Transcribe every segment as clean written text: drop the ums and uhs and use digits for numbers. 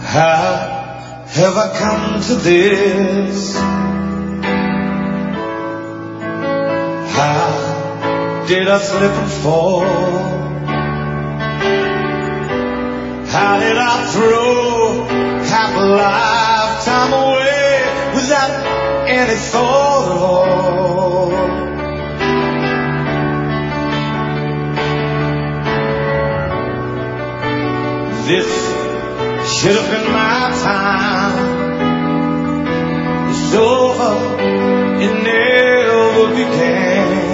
How have I come to this? How did I slip and fall? How did I throw half a lifetime away without any thought at all? This should have been my time. It's over, it never began.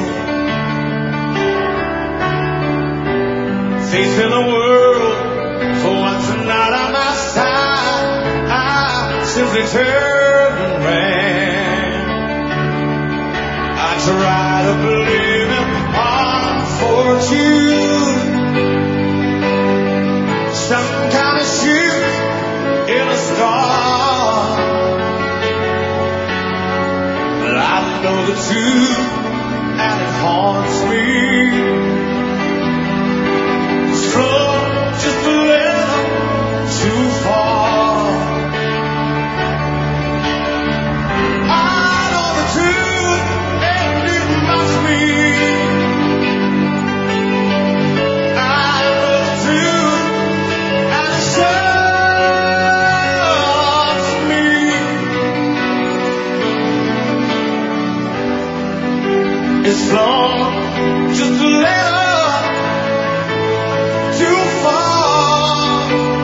Facing the world for once and not on my side, I simply turned and ran. I tried to believe in fortune, some kind of ship in a star. But I know the truth and it haunts me. It's from just a little too far. I know the truth and it must be. I know the truth and it shocks me. It's from just a little too far.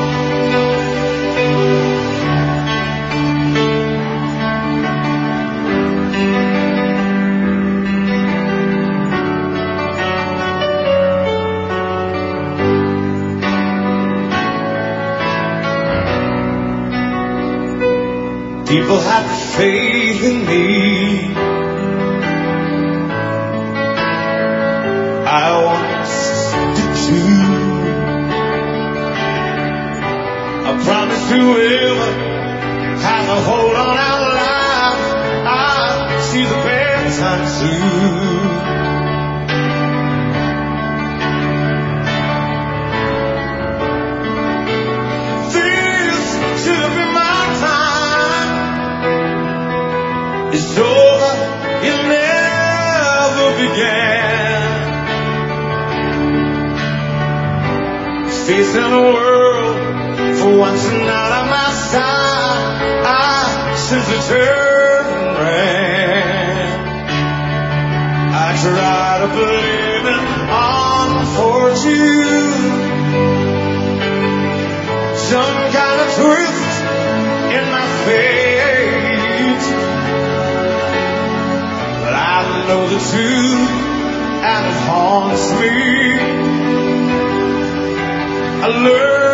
People had faith in me. I once did too. I promised whoever has a hold on our lives, I'll see the bad times through. This should have been my time. It's over, it never began. Facing the world for once and not on my side, I simply turned and ran. I tried to believe in fortune, some kind of twist in my fate. But I know the truth and it haunts me. I learned